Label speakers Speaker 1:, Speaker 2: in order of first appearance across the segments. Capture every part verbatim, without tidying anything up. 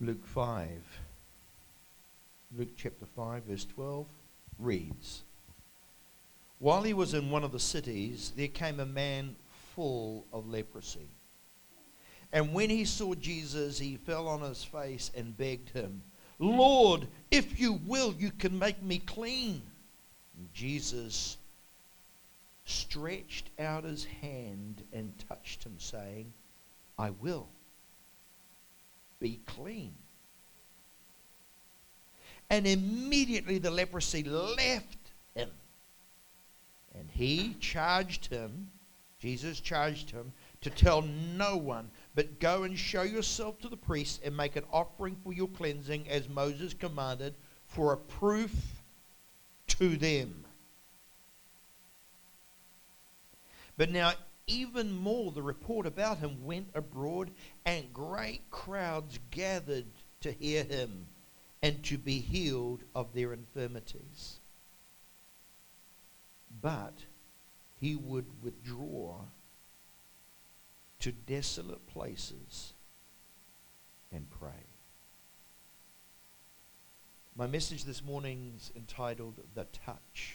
Speaker 1: Luke five. Luke chapter five, verse twelve reads, "While he was in one of the cities, there came a man full of leprosy. And when he saw Jesus, he fell on his face and begged him, 'Lord, if you will, you can make me clean.' And Jesus stretched out his hand and touched him, saying, 'I will. Be clean.' And immediately the leprosy left him. And he charged him, Jesus charged him, to tell no one, but go and show yourself to the priest and make an offering for your cleansing as Moses commanded, for a proof to them." But now even more the report about him went abroad, and great crowds gathered to hear him and to be healed of their infirmities. But he would withdraw to desolate places and pray. My message this morning is entitled The Touch.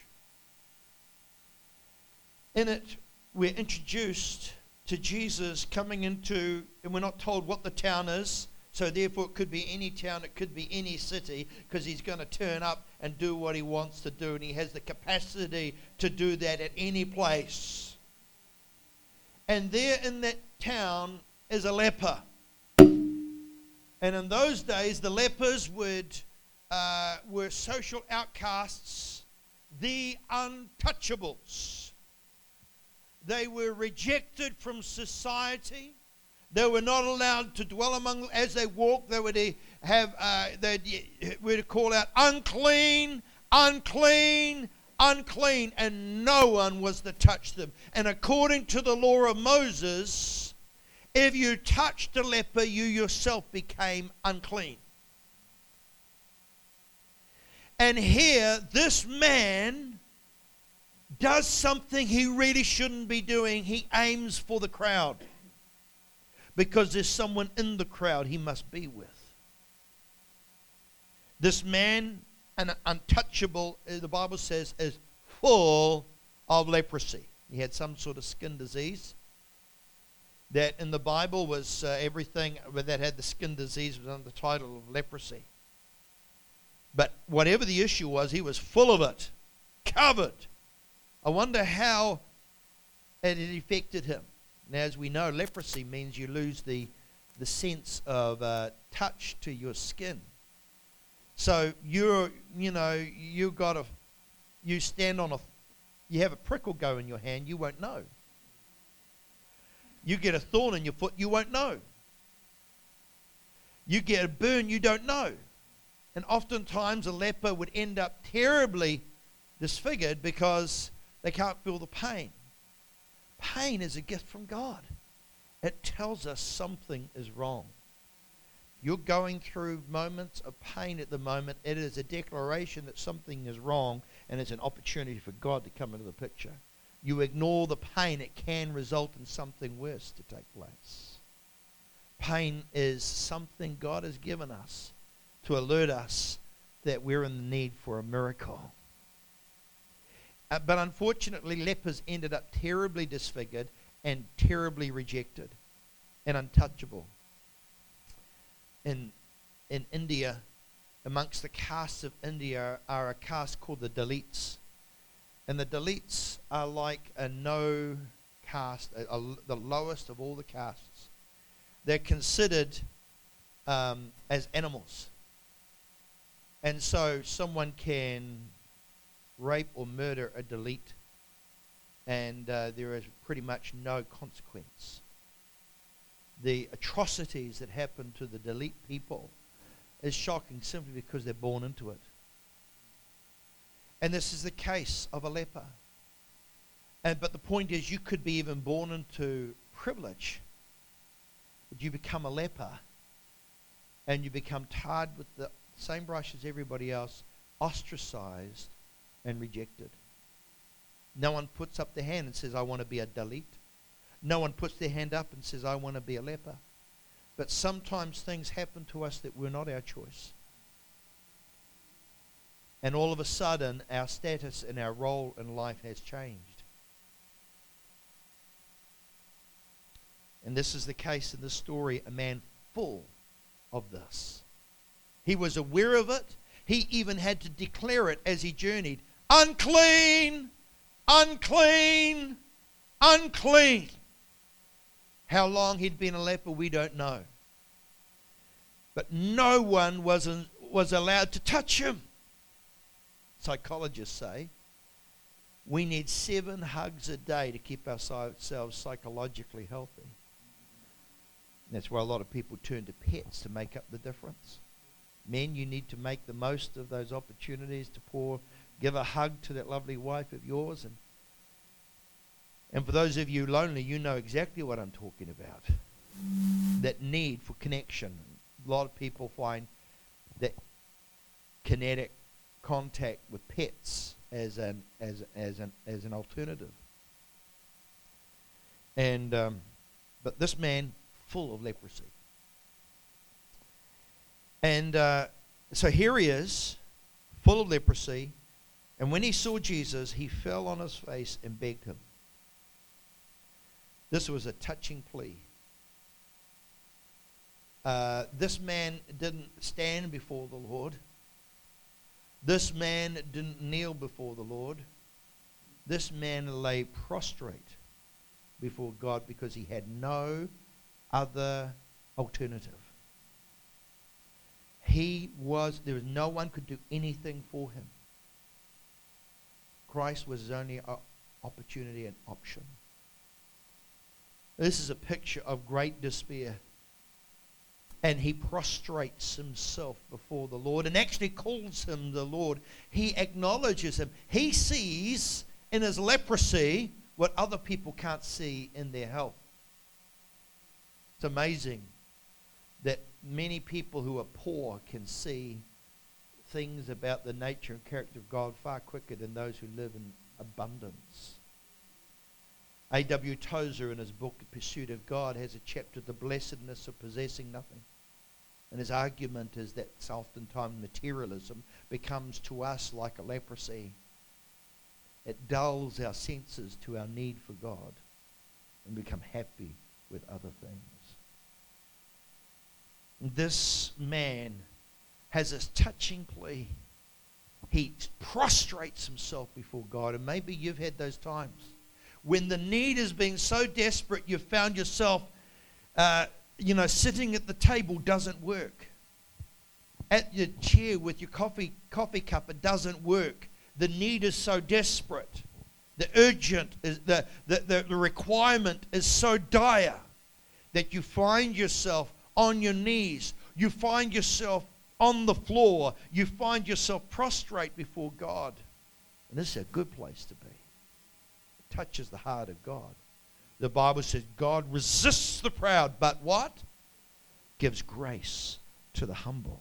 Speaker 1: In it, we're introduced to Jesus coming into, and we're not told what the town is, so therefore it could be any town, it could be any city, because he's going to turn up and do what he wants to do, and he has the capacity to do that at any place. And there in that town is a leper. And in those days, the lepers would uh, were social outcasts, the untouchables. They were rejected from society. They were not allowed to dwell among. As they walked, they would have uh, they would call out, "Unclean, unclean, unclean," and no one was to touch them. And according to the law of Moses, if you touched a leper, you yourself became unclean. And here, this man does something he really shouldn't be doing. He aims for the crowd, because there's someone in the crowd he must be with. This man, an untouchable, the Bible says, is full of leprosy. He had some sort of skin disease. That in the Bible was uh, everything that had the skin disease was under the title of leprosy. But whatever the issue was, he was full of it, covered. I wonder how it had affected him. Now, as we know, leprosy means you lose the, the sense of uh, touch to your skin. So you're, you know, you got a, you stand on a, you have a prickle go in your hand, you won't know. You get a thorn in your foot, you won't know. You get a burn, you don't know. And oftentimes a leper would end up terribly disfigured because they can't feel the pain. Pain is a gift from God. It tells us something is wrong. You're going through moments of pain at the moment. It is a declaration that something is wrong, and it's an opportunity for God to come into the picture. You ignore the pain, it can result in something worse to take place. Pain is something God has given us to alert us that we're in the need for a miracle. Uh, but unfortunately, lepers ended up terribly disfigured and terribly rejected and untouchable. In, in India, amongst the castes of India are a caste called the Dalits. And the Dalits are like a no caste, a, a, the lowest of all the castes. They're considered um, as animals. And so someone can rape or murder a Dalit, and uh, there is pretty much no consequence. The atrocities that happen to the Dalit people is shocking simply because they're born into it. And this is the case of a leper. And but the point is, you could be even born into privilege, but you become a leper, and you become tarred with the same brush as everybody else, ostracized and rejected. No one puts up their hand and says, "I want to be a Dalit." No one puts their hand up and says, "I want to be a leper." But sometimes things happen to us that were not our choice. And all of a sudden, our status and our role in life has changed. And this is the case in this story, a man full of this. He was aware of it. He even had to declare it as he journeyed. Unclean! Unclean! Unclean! How long he'd been a leper, we don't know. But no one was, was allowed to touch him. Psychologists say we need seven hugs a day to keep ourselves psychologically healthy. And that's why a lot of people turn to pets to make up the difference. Men, you need to make the most of those opportunities to pour, give a hug to that lovely wife of yours. And, and for those of you lonely, you know exactly what I'm talking about. That need for connection. A lot of people find that kinetic contact with pets as an as as an as an alternative. And um, but this man full of leprosy. And uh, so here he is, full of leprosy, and when he saw Jesus, he fell on his face and begged him. This was a touching plea. Uh, this man didn't stand before the Lord. This man didn't kneel before the Lord. This man lay prostrate before God because he had no other alternative. He was, there was no one could do anything for him. Christ was his only opportunity and option. This is a picture of great despair. And he prostrates himself before the Lord and actually calls him the Lord. He acknowledges him. He sees in his leprosy what other people can't see in their health. It's amazing that many people who are poor can see things about the nature and character of God far quicker than those who live in abundance. A W Tozer, in his book, The Pursuit of God, has a chapter, The Blessedness of Possessing Nothing. And his argument is that oftentimes materialism becomes to us like a leprosy. It dulls our senses to our need for God and become happy with other things. This man has this touching plea. He prostrates himself before God. And maybe you've had those times when the need has been so desperate you've found yourself, uh, you know, sitting at the table doesn't work. At your chair with your coffee coffee cup, it doesn't work. The need is so desperate. The urgent, is the, the, the, the requirement is so dire that you find yourself on your knees. You find yourself on the floor. You find yourself prostrate before God. And this is a good place to be. It touches the heart of God. The Bible says God resists the proud, but what? Gives grace to the humble.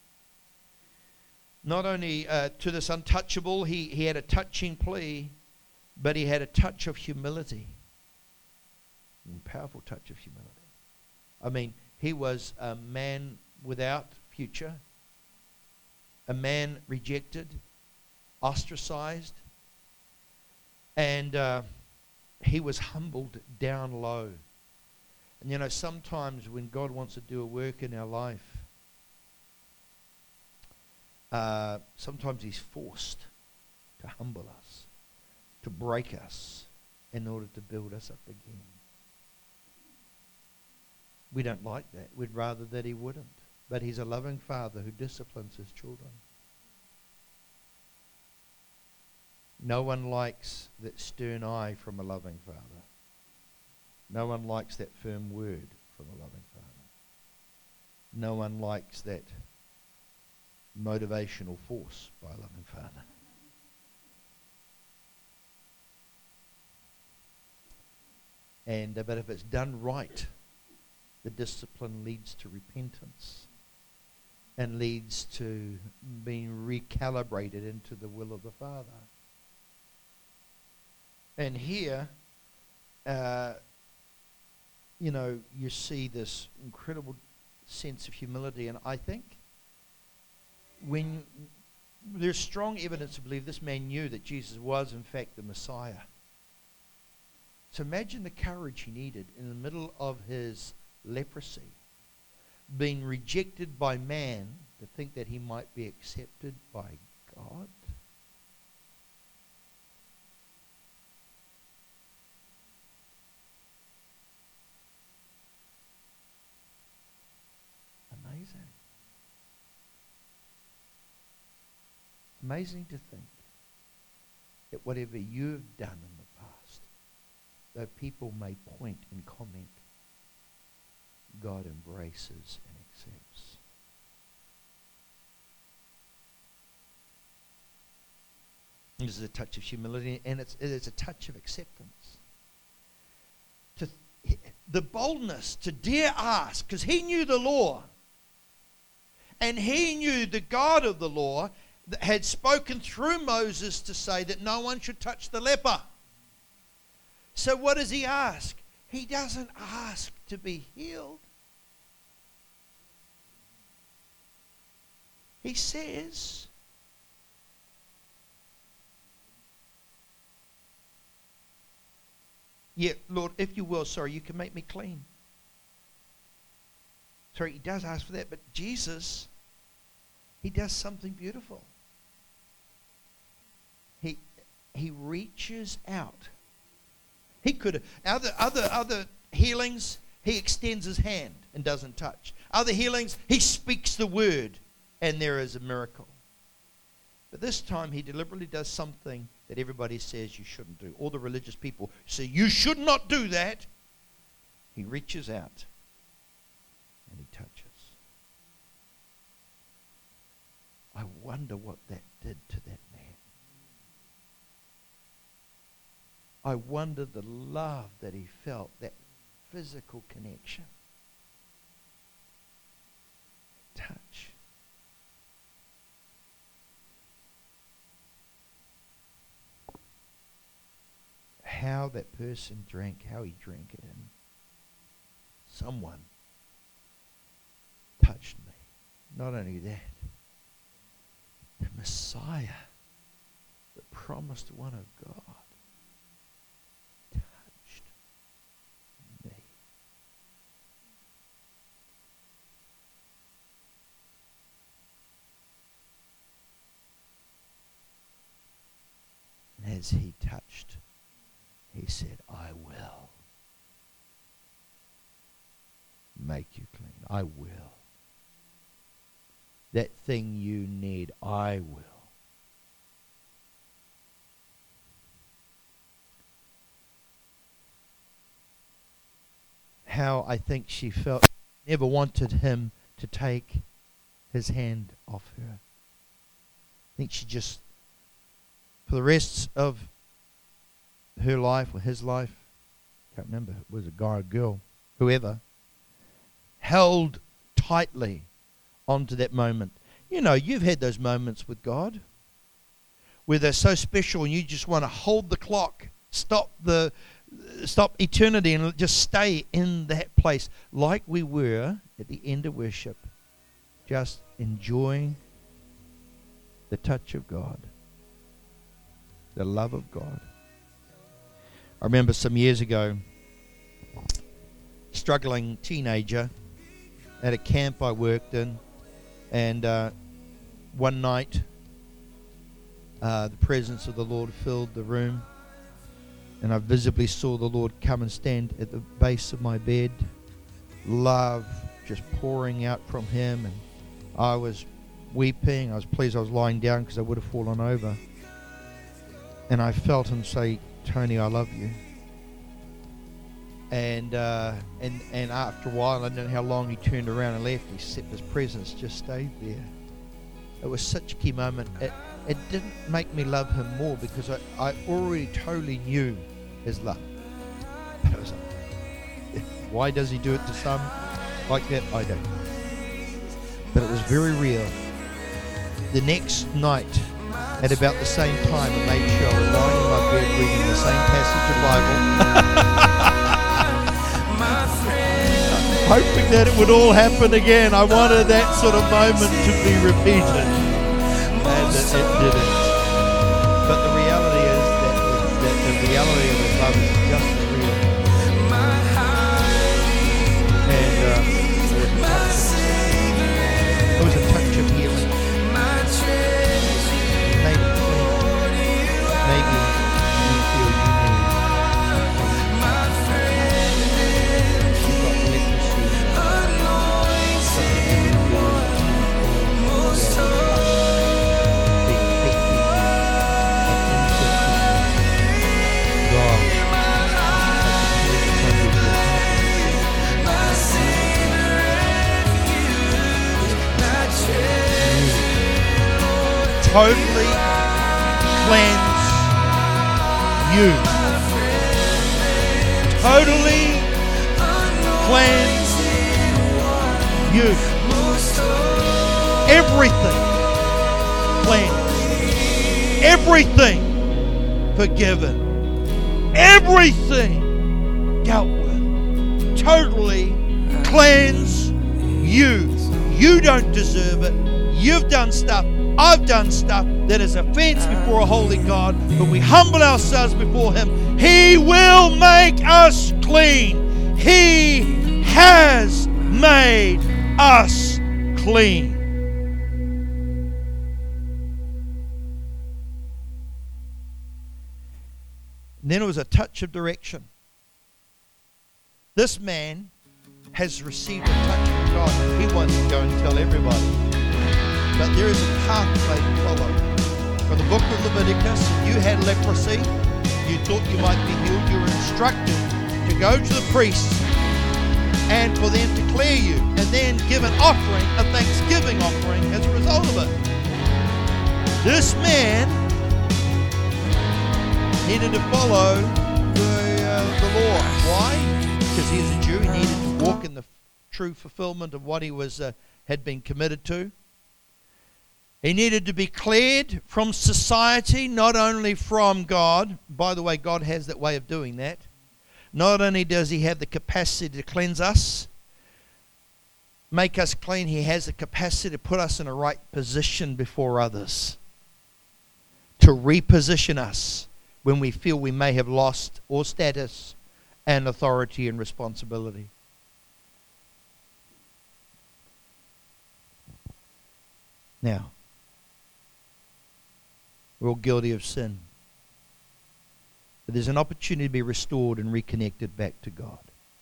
Speaker 1: Not only uh, to this untouchable, he, he had a touching plea, but he had a touch of humility. A powerful touch of humility. I mean, he was a man without future, a man rejected, ostracized, and uh, he was humbled down low. And you know, sometimes when God wants to do a work in our life, uh, sometimes he's forced to humble us, to break us, in order to build us up again. We don't like that. We'd rather that he wouldn't. But he's a loving father who disciplines his children. No one likes that stern eye from a loving father. No one likes that firm word from a loving father. No one likes that motivational force by a loving father. And uh, but if it's done right, the discipline leads to repentance and leads to being recalibrated into the will of the Father. And here, uh, you know, you see this incredible sense of humility. And I think when there's strong evidence to believe this man knew that Jesus was in fact the Messiah. So imagine the courage he needed in the middle of his leprosy, being rejected by man, to think that he might be accepted by God. Amazing. Amazing to think that whatever you've done in the past, though people may point and comment, God embraces and accepts. This is a touch of humility, and it's, it's a touch of acceptance. To th- the boldness to dare ask, because he knew the law, and he knew the God of the law that had spoken through Moses to say that no one should touch the leper. So what does he ask? He doesn't ask to be healed. He says, yeah, Lord, if you will, sorry, you can make me clean. Sorry, he does ask for that, but Jesus, he does something beautiful. He he reaches out. He could have other other other healings, he extends his hand and doesn't touch. Other healings, he speaks the word and there is a miracle. But this time he deliberately does something that everybody says you shouldn't do. All the religious people say you should not do that. He reaches out and he touches. I wonder what that did to that man. I wonder the love that he felt, that physical connection. Touch. How that person drank, how he drank it in. Someone touched me. Not only that, the Messiah, the promised one of God, touched me. And as he touched, he said, I will make you clean. I will. That thing you need, I will. How I think she felt, never wanted him to take his hand off her. I think she just, for the rest of her life or his life, can't remember, it was a guy or girl, whoever, held tightly onto that moment. You know, you've had those moments with God where they're so special and you just want to hold the clock, stop the stop eternity and just stay in that place like we were at the end of worship, just enjoying the touch of God, the love of God. I remember some years ago, struggling teenager at a camp I worked in, and uh, one night uh, the presence of the Lord filled the room, and I visibly saw the Lord come and stand at the base of my bed, love just pouring out from him, and I was weeping. I was pleased I was lying down because I would have fallen over, and I felt him say, Tony, I love you. And uh, and and after a while, I don't know how long, he turned around and left, except his presence just stayed there. It was such a key moment. It, it didn't make me love him more because I, I already totally knew his love. But it was like, why does he do it to some like that? I don't know. But it was very real. The next night, at about the same time, I made sure I was lying in my bed reading the same passage of Bible. hoping that it would all happen again. I wanted that sort of moment to be repeated. And it, it didn't. But the reality is that, that the reality of His love is just as real. And uh, there was a touch of healing. Maybe maybe you feel you need. You've got leprosy. Something you feel being affected and infected. God. Totally cleanse you. Totally cleanse you. Everything cleansed. Everything forgiven. Everything dealt with. Totally cleanse you. You don't deserve it. You've done stuff. I've done stuff that is offense before a holy God, but we humble ourselves before Him. He will make us clean. He has made us clean. And then it was a touch of direction. This man has received a touch from God. He wants to go and tell everybody. But there is a pathway to follow. From the book of Leviticus, you had leprosy, you thought you might be healed, you were instructed to go to the priests and for them to clear you, and then give an offering, a thanksgiving offering as a result of it. This man needed to follow the, uh, the law. Why? Because he is a Jew. He needed to walk in the true fulfillment of what he was uh, had been committed to. He needed to be cleared from society, not only from God. By the way, God has that way of doing that. Not only does He have the capacity to cleanse us, make us clean, He has the capacity to put us in a right position before others. To reposition us when we feel we may have lost all status and authority and responsibility. Now, we're all guilty of sin. But there's an opportunity to be restored and reconnected back to God.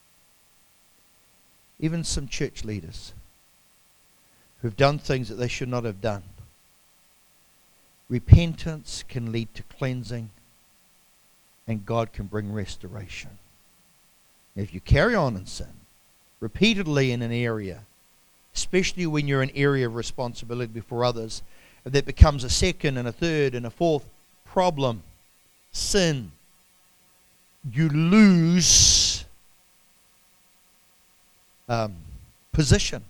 Speaker 1: Even some church leaders who've done things that they should not have done. Repentance can lead to cleansing, and God can bring restoration. If you carry on in sin, repeatedly in an area, especially when you're in an area of responsibility before others, that becomes a second and a third and a fourth problem, sin, you lose um, position.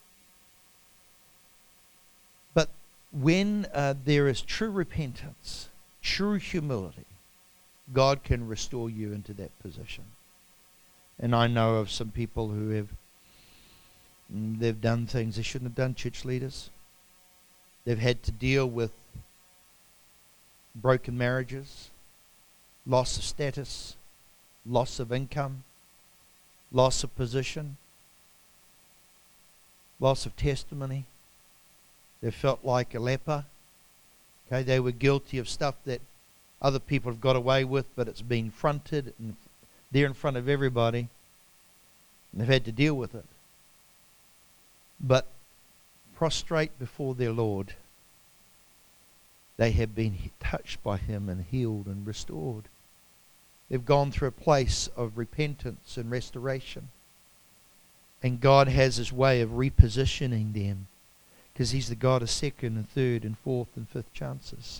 Speaker 1: But when uh, there is true repentance, true humility, God can restore you into that position. And I know of some people who have, they've done things they shouldn't have done, church leaders. They've had to deal with broken marriages, loss of status, loss of income, loss of position, loss of testimony. They felt like a leper. Okay, they were guilty of stuff that other people have got away with, but it's been fronted and there in front of everybody. And they've had to deal with it. But prostrate before their Lord, they have been touched by Him and healed and restored. They've gone through a place of repentance and restoration. And God has His way of repositioning them, because He's the God of second and third and fourth and fifth chances.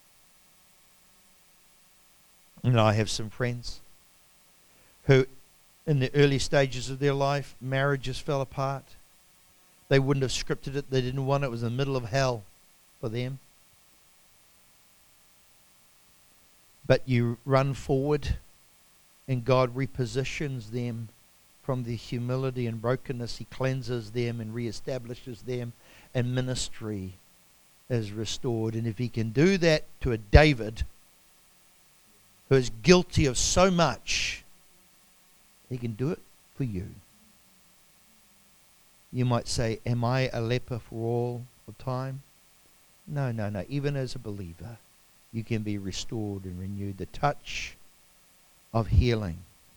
Speaker 1: And I have some friends who, in the early stages of their life, marriages fell apart. They wouldn't have scripted it. They didn't want it. It was in the middle of hell for them. But you run forward and God repositions them from their humility and brokenness. He cleanses them and reestablishes them, and ministry is restored. And if he can do that to a David who is guilty of so much, he can do it for you. You might say, am I a leper for all of time? No, no, no. Even as a believer, you can be restored and renewed. The touch of healing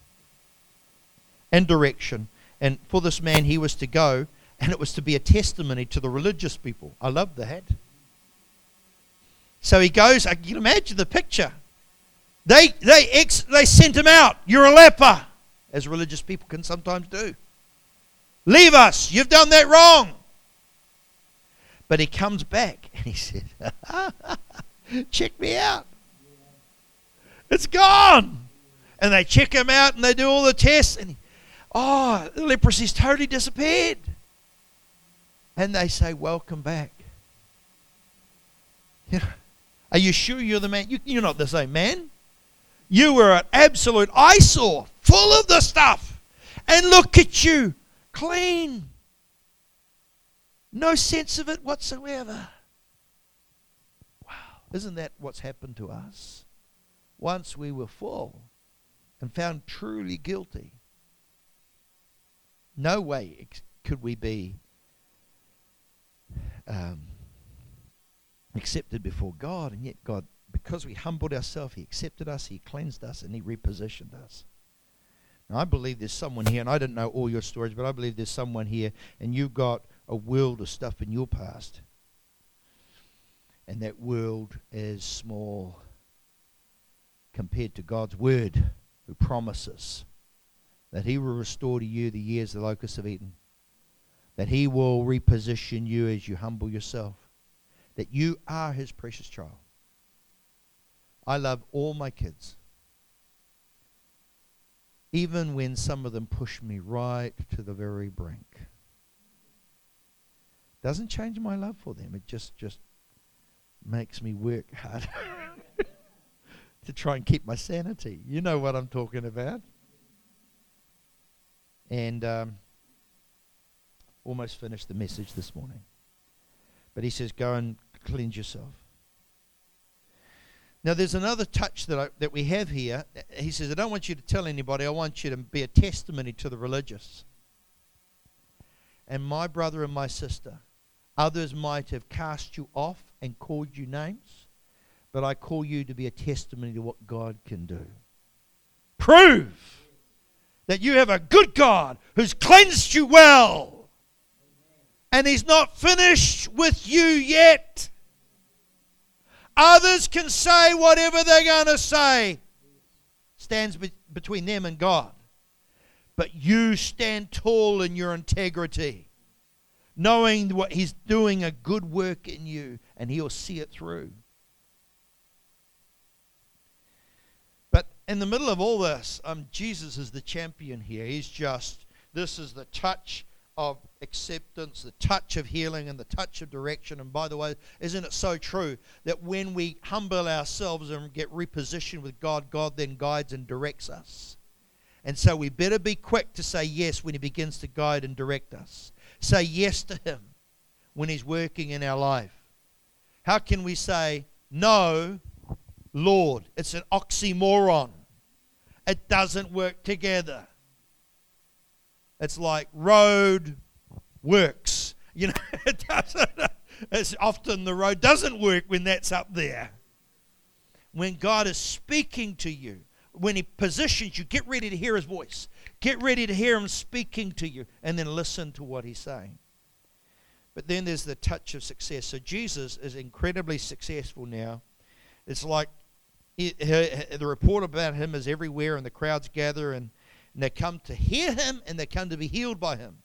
Speaker 1: and direction. And for this man, he was to go, and it was to be a testimony to the religious people. I love that. So he goes, I can imagine the picture. They, they, ex, they sent him out. You're a leper, as religious people can sometimes do. Leave us. You've done that wrong. But he comes back and he said, check me out. It's gone. And they check him out and they do all the tests. And he, oh, the leprosy's totally disappeared. And they say, welcome back. Are you sure you're the man? You, you're not the same man. You were an absolute eyesore, full of the stuff. And look at you. Clean. No sense of it whatsoever. Wow. Isn't that what's happened to us? Once we were full and found truly guilty, no way ex- could we be um, accepted before God. And yet God, because we humbled ourselves, he accepted us, he cleansed us, and he repositioned us. Now, I believe there's someone here, and I don't know all your stories, but I believe there's someone here, and you've got a world of stuff in your past. And that world is small compared to God's word, who promises that he will restore to you the years the locusts have eaten, that he will reposition you as you humble yourself, that you are his precious child. I love all my kids. Even when some of them push me right to the very brink. Doesn't change my love for them. It just, just makes me work hard to try and keep my sanity. You know what I'm talking about. And um, almost finished the message this morning. But he says, go and cleanse yourself. Now, there's another touch that I, that we have here. He says, I don't want you to tell anybody. I want you to be a testimony to the religious. And my brother and my sister, others might have cast you off and called you names, but I call you to be a testimony to what God can do. Prove that you have a good God who's cleansed you well. And he's not finished with you yet. Others can say whatever they're going to say. Stands be- between them and God. But you stand tall in your integrity, knowing what he's doing a good work in you, and he'll see it through. But in the middle of all this, um, Jesus is the champion here. He's just, this is the touch of acceptance, the touch of healing, and the touch of direction. And by the way, isn't it so true that when we humble ourselves and get repositioned with God, God then guides and directs us? And so we better be quick to say yes when he begins to guide and direct us. Say yes to him when he's working in our life. How can we say no, Lord? It's an oxymoron. It doesn't work together. It's like road works. You know, it doesn't. It's often the road doesn't work when that's up there. When God is speaking to you, when he positions you, get ready to hear his voice. Get ready to hear him speaking to you, and then listen to what he's saying. But then there's the touch of success. So Jesus is incredibly successful now. It's like he, he, the report about him is everywhere, and the crowds gather, and And they come to hear him, and they come to be healed by him.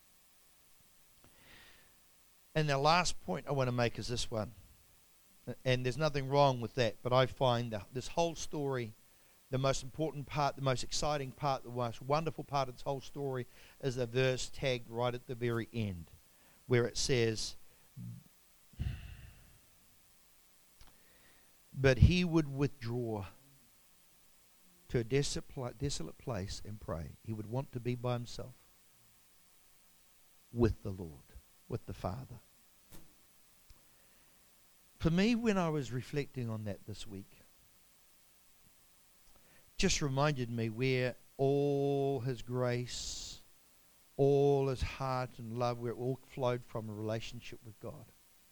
Speaker 1: And the last point I want to make is this one. And there's nothing wrong with that, but I find that this whole story, the most important part, the most exciting part, the most wonderful part of this whole story is the verse tagged right at the very end, where it says, but he would withdraw to a desolate, desolate place and pray. He would want to be by himself with the Lord, with the Father. For me, when I was reflecting on that this week, just reminded me where all his grace, all his heart and love, where it all flowed from a relationship with God.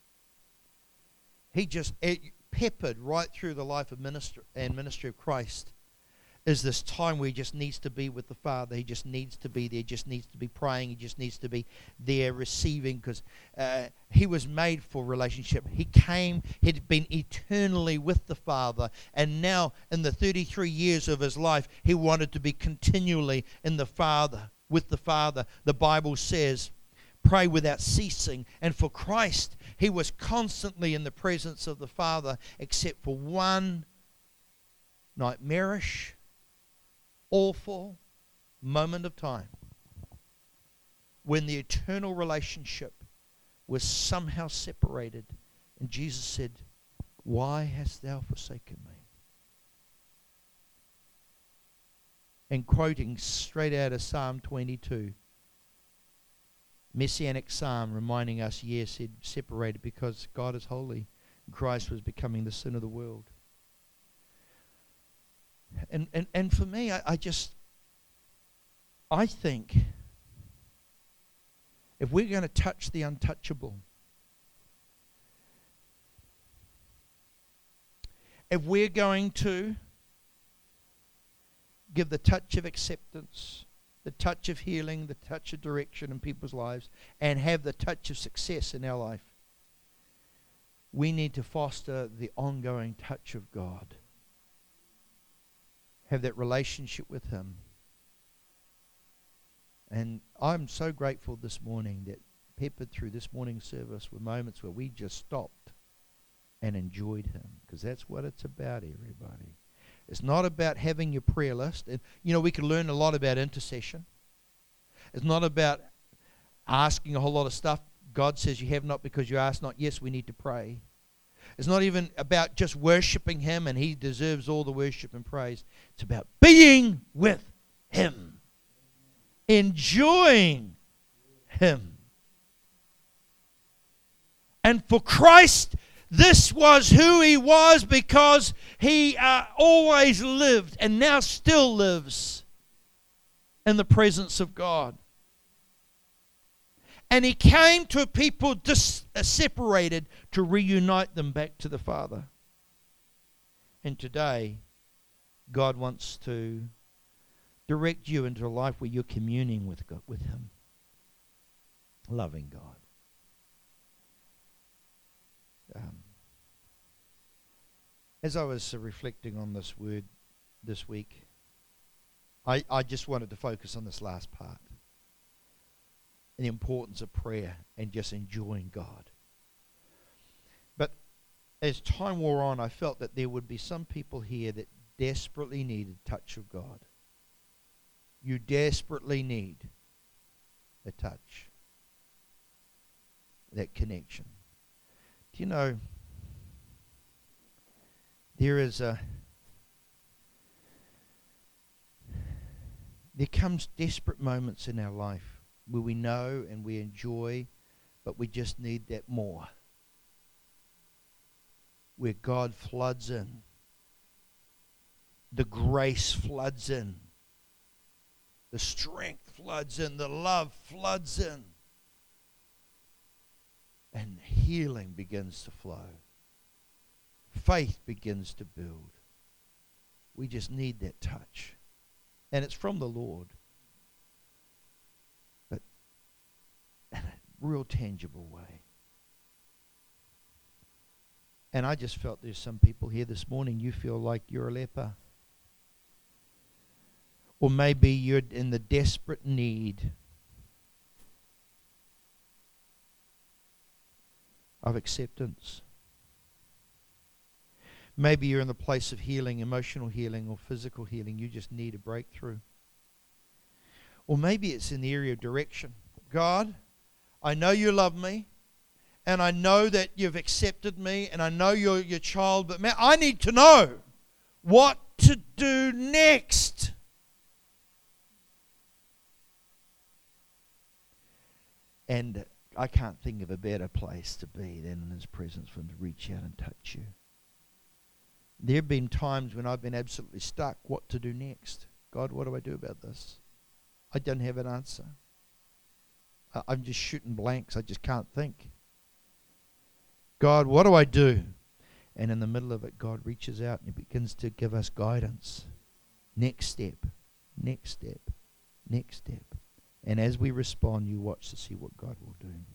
Speaker 1: He just, it, peppered right through the life of minister and ministry of Christ, is this time where he just needs to be with the Father. He just needs to be there, just needs to be praying, he just needs to be there receiving, because uh, he was made for relationship. He came, he'd been eternally with the Father, and now in the thirty-three years of his life, he wanted to be continually in the Father, with the Father. The Bible says, pray without ceasing. And for Christ, he was constantly in the presence of the Father, except for one nightmarish, awful moment of time when the eternal relationship was somehow separated, and Jesus said, why hast thou forsaken me? And quoting straight out of Psalm twenty-two, Messianic Psalm, reminding us, yes, it separated because God is holy and Christ was becoming the sin of the world. And and, and for me, I, I just, I think if we're going to touch the untouchable, if we're going to give the touch of acceptance, the touch of healing, the touch of direction in people's lives, and have the touch of success in our life, we need to foster the ongoing touch of God. Have that relationship with him. And I'm so grateful this morning that peppered through this morning's service were moments where we just stopped and enjoyed him, because that's what it's about, everybody. It's not about having your prayer list. And, you know, we can learn a lot about intercession. It's not about asking a whole lot of stuff. God says you have not because you ask not. Yes, we need to pray. It's not even about just worshiping him and he deserves all the worship and praise. It's about being with him. Enjoying him. And for Christ, this was who he was, because he uh, always lived and now still lives in the presence of God. And he came to a people dis- uh, separated to reunite them back to the Father. And today, God wants to direct you into a life where you're communing with God, with him. Loving God. Um, as I was uh, reflecting on this word this week, I, I just wanted to focus on this last part. The importance of prayer and just enjoying God. But as time wore on, I felt that there would be some people here that desperately needed touch of God. You desperately need a touch, that connection. Do you know, there is a, there comes desperate moments in our life where we know and we enjoy, but we just need that more. Where God floods in. The grace floods in. The strength floods in. The love floods in. And healing begins to flow. Faith begins to build. We just need that touch. And it's from the Lord. In a real tangible way. And I just felt there's some people here this morning, you feel like you're a leper. Or maybe you're in the desperate need of acceptance. Maybe you're in the place of healing, emotional healing or physical healing. You just need a breakthrough. Or maybe it's in the area of direction. God, I know you love me, and I know that you've accepted me, and I know you're your child, but man, I need to know what to do next? And I can't think of a better place to be than in His presence for Him to reach out and touch you. There have been times when I've been absolutely stuck. What to do next? God, what do I do about this? I don't have an answer. I- I'm just shooting blanks. I just can't think. God, what do I do? And in the middle of it, God reaches out and He begins to give us guidance. Next step, next step, next step. And as we respond, you watch to see what God will do.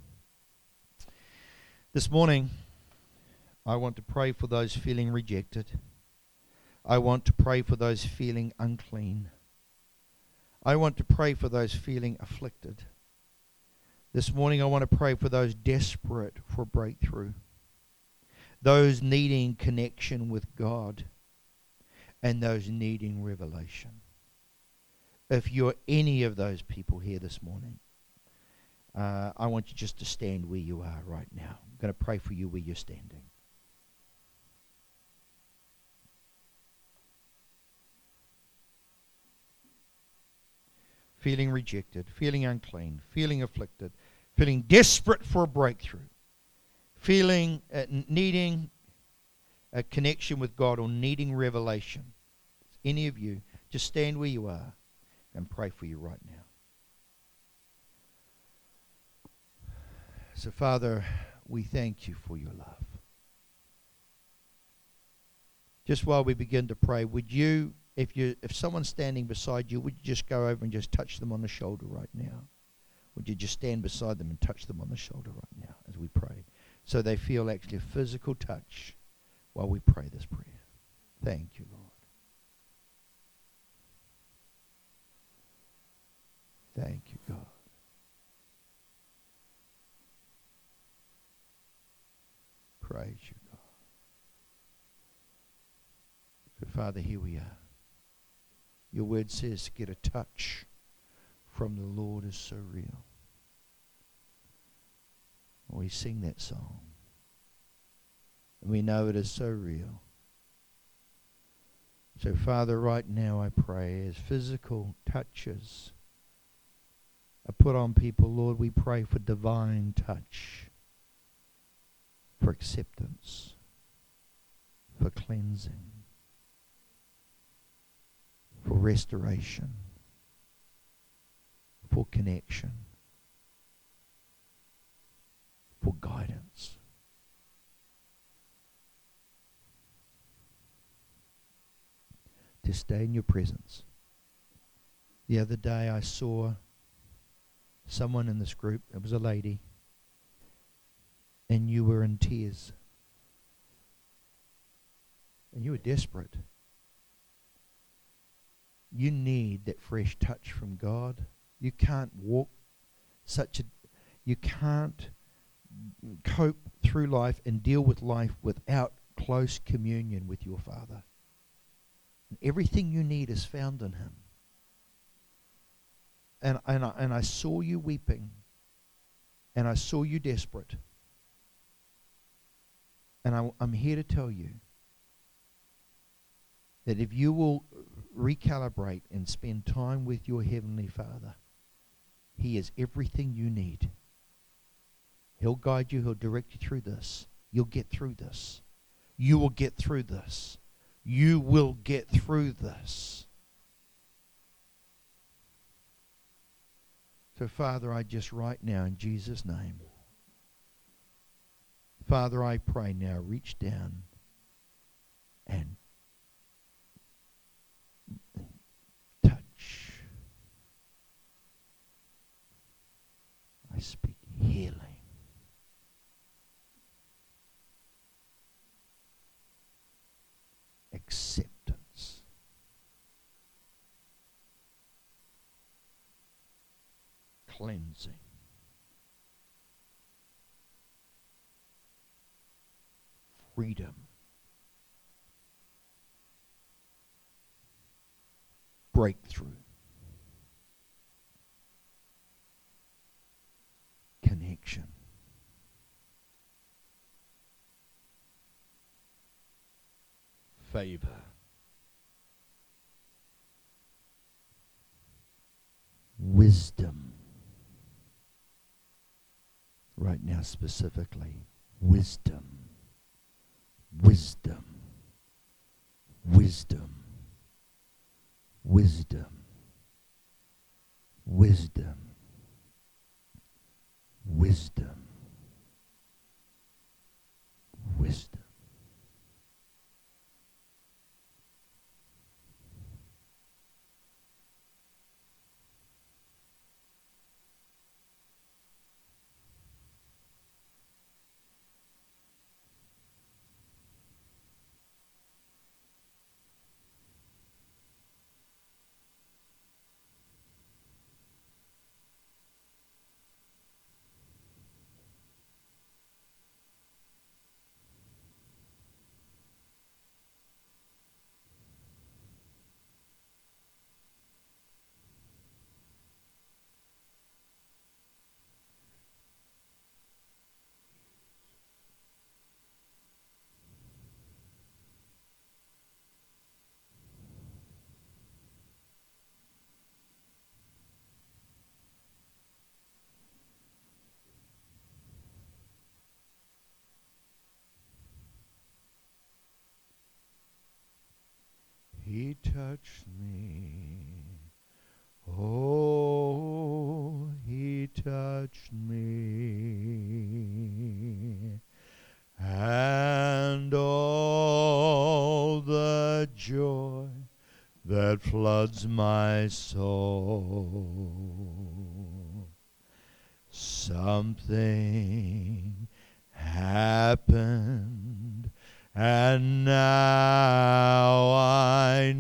Speaker 1: This morning, I want to pray for those feeling rejected. I want to pray for those feeling unclean. I want to pray for those feeling afflicted. This morning, I want to pray for those desperate for breakthrough, those needing connection with God, and those needing revelation. If you're any of those people here this morning, uh, I want you just to stand where you are right now. I'm going to pray for you where you're standing. Feeling rejected, feeling unclean, feeling afflicted, feeling desperate for a breakthrough, feeling uh, needing a connection with God or needing revelation. Any of you, just stand where you are and pray for you right now. So, Father, we thank you for your love. Just while we begin to pray, would you, if you, if someone's standing beside you, would you just go over and just touch them on the shoulder right now? Would you just stand beside them and touch them on the shoulder right now as we pray, so they feel actually a physical touch while we pray this prayer? Thank you, Lord. Thank you, God. Praise you, God. So, Father, here we are. Your word says to get a touch from the Lord is so real. We sing that song, and we know it is so real. So, Father, right now I pray as physical touches are put on people, Lord, we pray for divine touch, for acceptance, for cleansing, for restoration, for connection, for guidance. To stay in your presence. The other day I saw someone in this group, it was a lady, and you were in tears. And you were desperate. You need that fresh touch from God. You can't walk such a, you can't cope through life and deal with life without close communion with your Father. And everything you need is found in Him. And, and, I, and I saw you weeping. And I saw you desperate. And I, I'm here to tell you that if you will recalibrate and spend time with your Heavenly Father, He is everything you need. He'll guide you. He'll direct you through this. You'll get through this. You will get through this. You will get through this. So, Father, I just right now in Jesus' name, Father, I pray now, reach down and touch. I speak healing. Acceptance. Cleansing. Freedom. Breakthrough. Connection. Favor. wisdom. Right now, specifically, wisdom. Wisdom. Wisdom. Wisdom. Wisdom. Wisdom. Wisdom. He touched me. Oh, he touched me. And all the joy that floods my soul. Something happened, and now I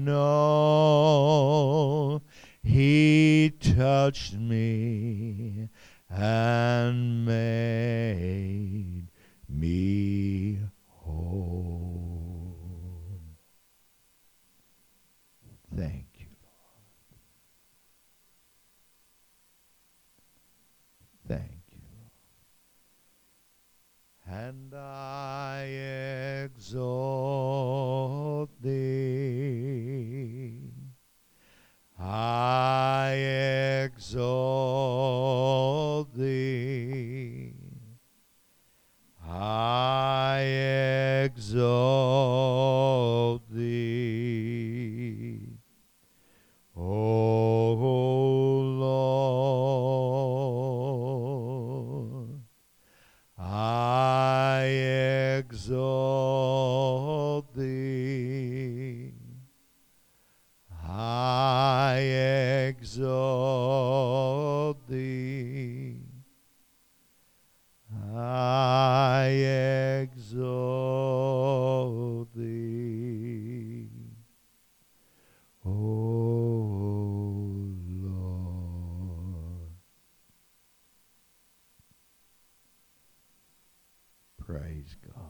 Speaker 1: know he touched me and made me whole. Thank you, Lord. Thank you. And I exalt thee. I exalt thee. I exalt thee. O Lord, I exalt thee. I exalt thee. I exalt thee. O Lord. Praise God.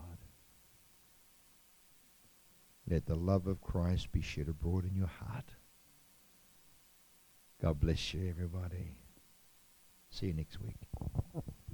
Speaker 1: Let the love of Christ be shed abroad in your heart. God bless you, everybody. See you next week.